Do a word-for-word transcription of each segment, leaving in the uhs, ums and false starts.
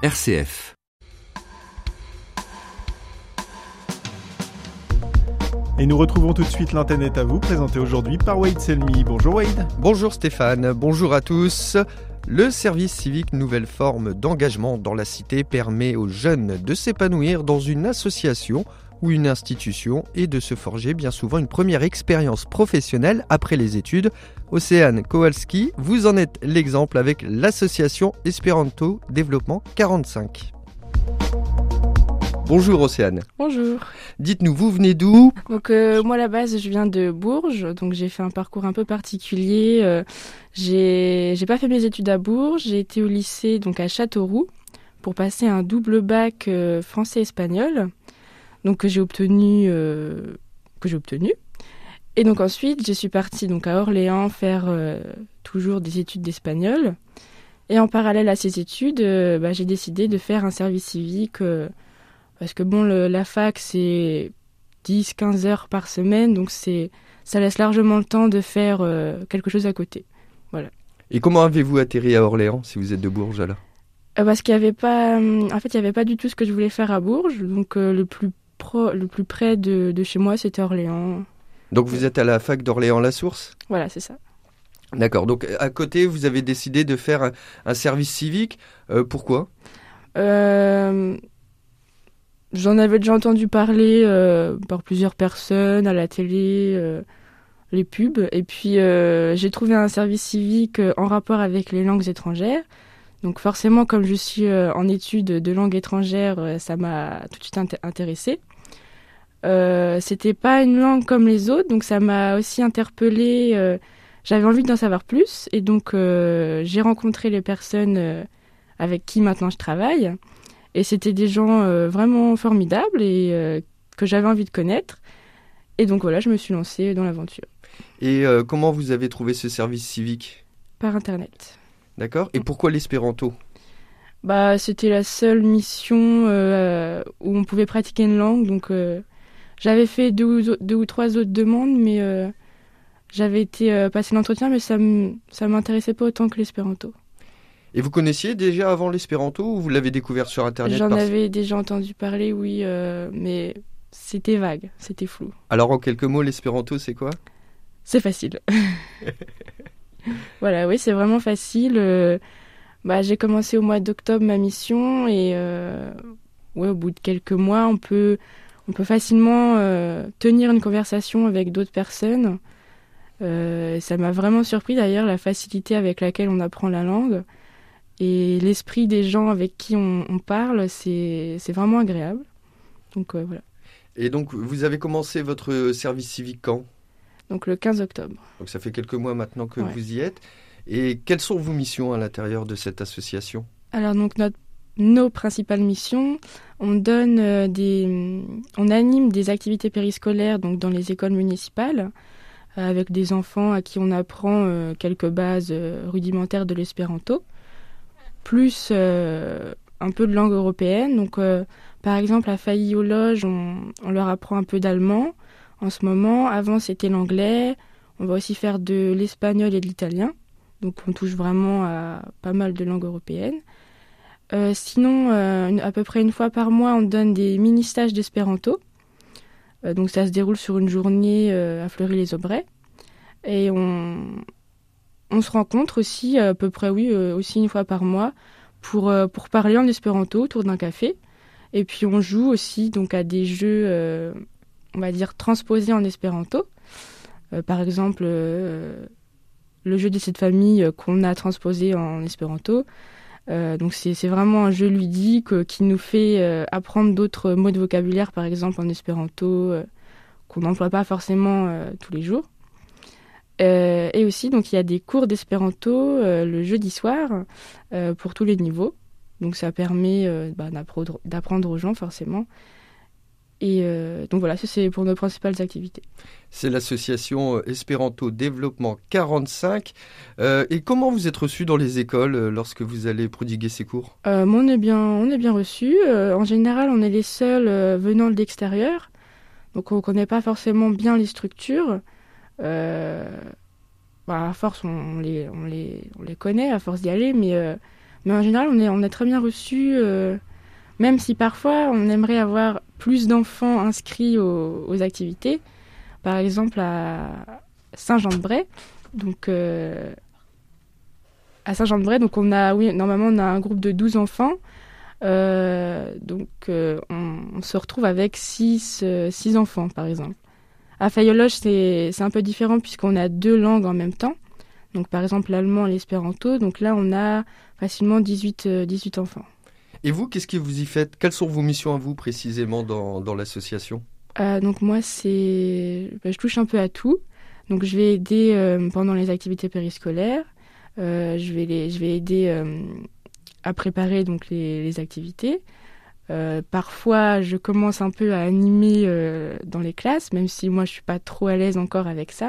R C F. Et nous retrouvons tout de suite l'antenne est à vous, présentée aujourd'hui par Wade Selmi. Bonjour Wade. Bonjour Stéphane, bonjour à tous. Le service civique, nouvelle forme d'engagement dans la cité, permet aux jeunes de s'épanouir dans une association ou une institution et de se forger bien souvent une première expérience professionnelle après les études. Océane Kowalski, vous en êtes l'exemple avec l'association Espéranto Développement quarante-cinq. Bonjour Océane. Bonjour. Dites-nous, vous venez d'où ? Donc euh, moi à la base je viens de Bourges, donc j'ai fait un parcours un peu particulier. Euh, j'ai j'ai pas fait mes études à Bourges, j'ai été au lycée donc à Châteauroux pour passer un double bac euh, français-espagnol. Donc que j'ai obtenu euh, que j'ai obtenu. Et donc ensuite je suis partie donc à Orléans faire euh, toujours des études d'espagnol. Et en parallèle à ces études, euh, bah, j'ai décidé de faire un service civique. Euh, Parce que bon, le, la fac, c'est dix à quinze heures par semaine, donc c'est, ça laisse largement le temps de faire euh, quelque chose à côté. Voilà. Et comment avez-vous atterri à Orléans, si vous êtes de Bourges alors ? euh, Parce qu'il y avait pas, en fait, il n'y avait pas du tout ce que je voulais faire à Bourges, donc euh, le, plus pro, le plus près de, de chez moi, c'était Orléans. Donc vous êtes à la fac d'Orléans-la-Source ? Voilà, c'est ça. D'accord, donc à côté, vous avez décidé de faire un, un service civique. Euh, pourquoi ? euh... J'en avais déjà entendu parler euh, par plusieurs personnes, à la télé, euh, les pubs. Et puis, euh, j'ai trouvé un service civique euh, en rapport avec les langues étrangères. Donc forcément, comme je suis euh, en études de langue étrangère, euh, ça m'a tout de suite int- intéressée. Euh, c'était pas une langue comme les autres, donc ça m'a aussi interpellée. Euh, j'avais envie d'en savoir plus. Et donc, euh, j'ai rencontré les personnes euh, avec qui maintenant je travaille. Et c'était des gens euh, vraiment formidables et euh, que j'avais envie de connaître. Et donc voilà, je me suis lancée dans l'aventure. Et euh, comment vous avez trouvé ce service civique ? Par Internet. D'accord. Et pourquoi l'espéranto ? Bah, c'était la seule mission euh, où on pouvait pratiquer une langue. Donc euh, j'avais fait deux ou, deux ou trois autres demandes, mais euh, j'avais été euh, passer l'entretien, mais ça ne m'intéressait pas autant que l'espéranto. Et vous connaissiez déjà avant l'espéranto ou vous l'avez découvert sur Internet ? J'en par... avais déjà entendu parler, oui, euh, mais c'était vague, c'était flou. Alors en quelques mots, l'espéranto, c'est quoi ? C'est facile. Voilà, oui, c'est vraiment facile. Euh, bah, j'ai commencé au mois d'octobre ma mission et euh, ouais, au bout de quelques mois, on peut, on peut facilement euh, tenir une conversation avec d'autres personnes. Euh, ça m'a vraiment surpris d'ailleurs, la facilité avec laquelle on apprend la langue. Et l'esprit des gens avec qui on, on parle, c'est, c'est vraiment agréable. Donc euh, voilà. Et donc, vous avez commencé votre service civique quand ? Donc le quinze octobre. Donc ça fait quelques mois maintenant que Ouais. vous y êtes. Et quelles sont vos missions à l'intérieur de cette association ? Alors donc notre, nos principales missions, on donne euh, des, on anime des activités périscolaires donc dans les écoles municipales euh, avec des enfants à qui on apprend euh, quelques bases euh, rudimentaires de l'espéranto. Plus euh, un peu de langue européenne. Donc, euh, par exemple, à Failly aux Loges, on, on leur apprend un peu d'allemand en ce moment. Avant, c'était l'anglais. On va aussi faire de l'espagnol et de l'italien. Donc, on touche vraiment à pas mal de langues européennes. Euh, sinon, euh, une, à peu près une fois par mois, on donne des mini-stages d'espéranto. Euh, donc, ça se déroule sur une journée euh, à Fleury-les-Aubrais. Et on... On se rencontre aussi, à peu près, oui, euh, aussi une fois par mois, pour, euh, pour parler en espéranto autour d'un café. Et puis on joue aussi donc, à des jeux, euh, on va dire, transposés en espéranto. Euh, par exemple, euh, le jeu des sept familles euh, qu'on a transposé en espéranto. Euh, donc c'est, c'est vraiment un jeu ludique euh, qui nous fait euh, apprendre d'autres mots de vocabulaire, par exemple en espéranto, euh, qu'on n'emploie pas forcément euh, tous les jours. Euh, et aussi, donc, il y a des cours d'espéranto euh, le jeudi soir euh, pour tous les niveaux. Donc, ça permet euh, bah, d'apprendre, d'apprendre aux gens, forcément. Et euh, donc, voilà, ça, c'est pour nos principales activités. C'est l'association Espéranto Développement quarante-cinq. Euh, et comment vous êtes reçu dans les écoles euh, lorsque vous allez prodiguer ces cours ? euh, on est bien, on est bien reçus. Euh, en général, on est les seuls euh, venant de l'extérieur. Donc, on ne connaît pas forcément bien les structures. Euh, bah, à force, on les, on, les, on les connaît, à force d'y aller, mais euh, Mais en général, on est, on est très bien reçus, euh, même si parfois on aimerait avoir plus d'enfants inscrits aux, aux activités. Par exemple, à Saint-Jean-de-Bray, donc euh, à Saint-Jean-de-Bray, donc on a, oui, normalement on a un groupe de douze enfants. Euh, donc euh, on, on se retrouve avec six enfants par exemple. À Fayologe c'est, c'est un peu différent puisqu'on a deux langues en même temps. Donc par exemple l'allemand et l'espéranto. Donc là on a facilement dix-huit, euh, dix-huit enfants. Et vous, qu'est-ce que vous y faites? Quelles sont vos missions à vous précisément dans, dans l'association? euh, Donc moi c'est, bah, je touche un peu à tout. Donc je vais aider euh, pendant les activités périscolaires. Euh, je vais les, je vais aider euh, à préparer donc les, les activités. Euh, parfois, je commence un peu à animer euh, dans les classes, même si moi je suis pas trop à l'aise encore avec ça.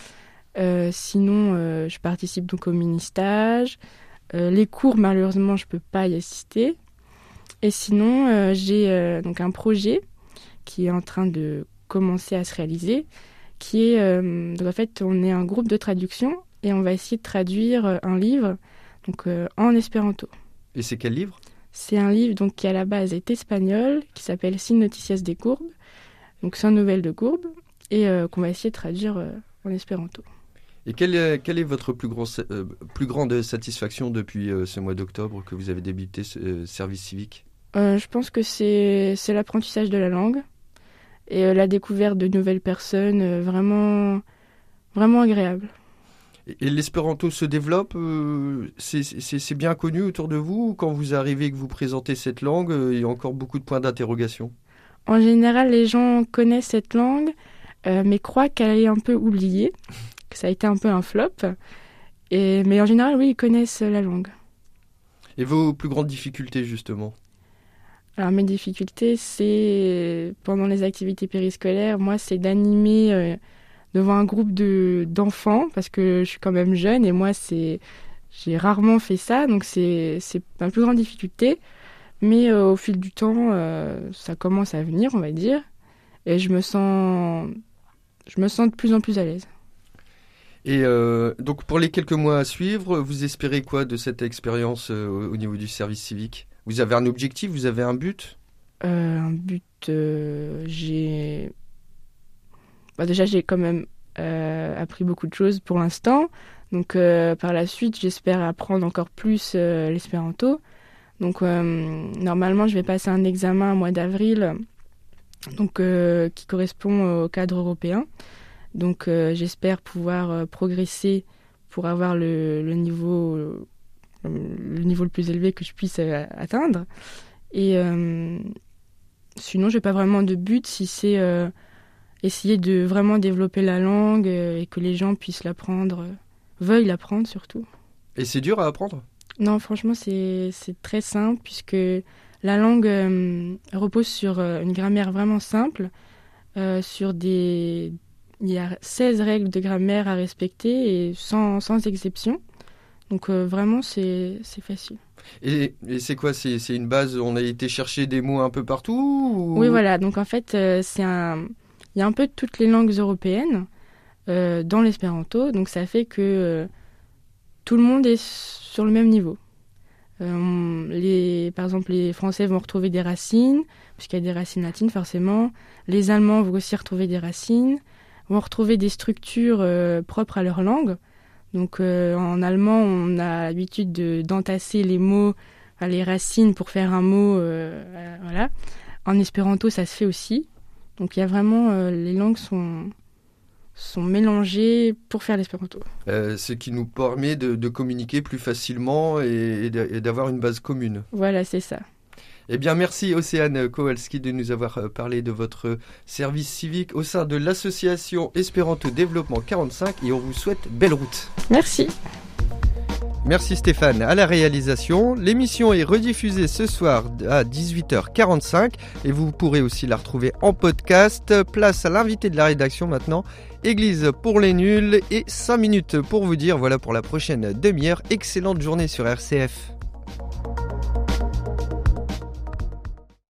Euh, sinon, euh, je participe donc au mini-stage. Euh, les cours, malheureusement, je peux pas y assister. Et sinon, euh, j'ai euh, donc un projet qui est en train de commencer à se réaliser, qui est euh, donc en fait, on est un groupe de traduction et on va essayer de traduire un livre donc euh, en espéranto. Et c'est quel livre? C'est un livre donc, qui à la base est espagnol, qui s'appelle Sin Noticias de Courbes, donc sans nouvelles de Courbes, et euh, qu'on va essayer de traduire euh, en espéranto. Et quelle est, quelle est votre plus, gros, euh, plus grande satisfaction depuis euh, ce mois d'octobre que vous avez débuté ce euh, service civique? euh, Je pense que c'est, c'est l'apprentissage de la langue et euh, la découverte de nouvelles personnes, euh, vraiment, vraiment agréable. Et l'espéranto se développe, euh, c'est, c'est, c'est bien connu autour de vous? Quand vous arrivez et que vous présentez cette langue, euh, il y a encore beaucoup de points d'interrogation? En général, les gens connaissent cette langue, euh, mais croient qu'elle est un peu oubliée, que ça a été un peu un flop. Et, mais en général, oui, ils connaissent la langue. Et vos plus grandes difficultés, justement? Alors, mes difficultés, c'est, pendant les activités périscolaires, moi, c'est d'animer... Euh, devant un groupe de, d'enfants, parce que je suis quand même jeune, et moi, c'est, j'ai rarement fait ça, donc c'est, c'est ma plus grande difficulté. Mais euh, au fil du temps, euh, ça commence à venir, on va dire, et je me sens, je me sens de plus en plus à l'aise. Et euh, donc, pour les quelques mois à suivre, vous espérez quoi de cette expérience euh, au niveau du service civique? Vous avez un objectif, vous avez un but? euh, Un but, euh, j'ai... Bah déjà, j'ai quand même euh, appris beaucoup de choses pour l'instant. Donc, euh, par la suite, j'espère apprendre encore plus euh, l'espéranto. Donc, euh, normalement, je vais passer un examen au mois d'avril, donc euh, qui correspond au cadre européen. Donc, euh, j'espère pouvoir euh, progresser pour avoir le, le niveau, euh, le niveau le plus élevé que je puisse euh, atteindre. Et euh, sinon, j'ai pas vraiment de but si c'est euh, essayer de vraiment développer la langue et que les gens puissent l'apprendre, veuillent l'apprendre surtout. Et c'est dur à apprendre? Non, franchement, c'est, c'est très simple puisque la langue euh, repose sur euh, une grammaire vraiment simple, euh, sur des... Il y a seize règles de grammaire à respecter et sans, sans exception. Donc euh, vraiment, c'est, c'est facile. Et, et c'est quoi? c'est, c'est une base, on a été chercher des mots un peu partout ou... Oui, voilà. Donc en fait, euh, c'est un... il y a un peu toutes les langues européennes euh, dans l'espéranto. Donc ça fait que euh, tout le monde est sur le même niveau. Euh, les, par exemple, les Français vont retrouver des racines, puisqu'il y a des racines latines forcément. Les Allemands vont aussi retrouver des racines, vont retrouver des structures euh, propres à leur langue. Donc euh, en allemand, on a l'habitude de, d'entasser les mots, enfin, les racines pour faire un mot. Euh, euh, voilà. En espéranto, ça se fait aussi. Donc il y a vraiment, euh, les langues sont, sont mélangées pour faire l'espéranto. Euh, ce qui nous permet de, de communiquer plus facilement et, et d'avoir une base commune. Voilà, c'est ça. Eh bien, merci Océane Kowalski de nous avoir parlé de votre service civique au sein de l'association Espéranto Développement quarante-cinq et on vous souhaite belle route. Merci. Merci Stéphane à la réalisation. L'émission est rediffusée ce soir à dix-huit heures quarante-cinq et vous pourrez aussi la retrouver en podcast. Place à l'invité de la rédaction maintenant, Église pour les nuls et cinq minutes pour vous dire voilà pour la prochaine demi-heure. Excellente journée sur R C F.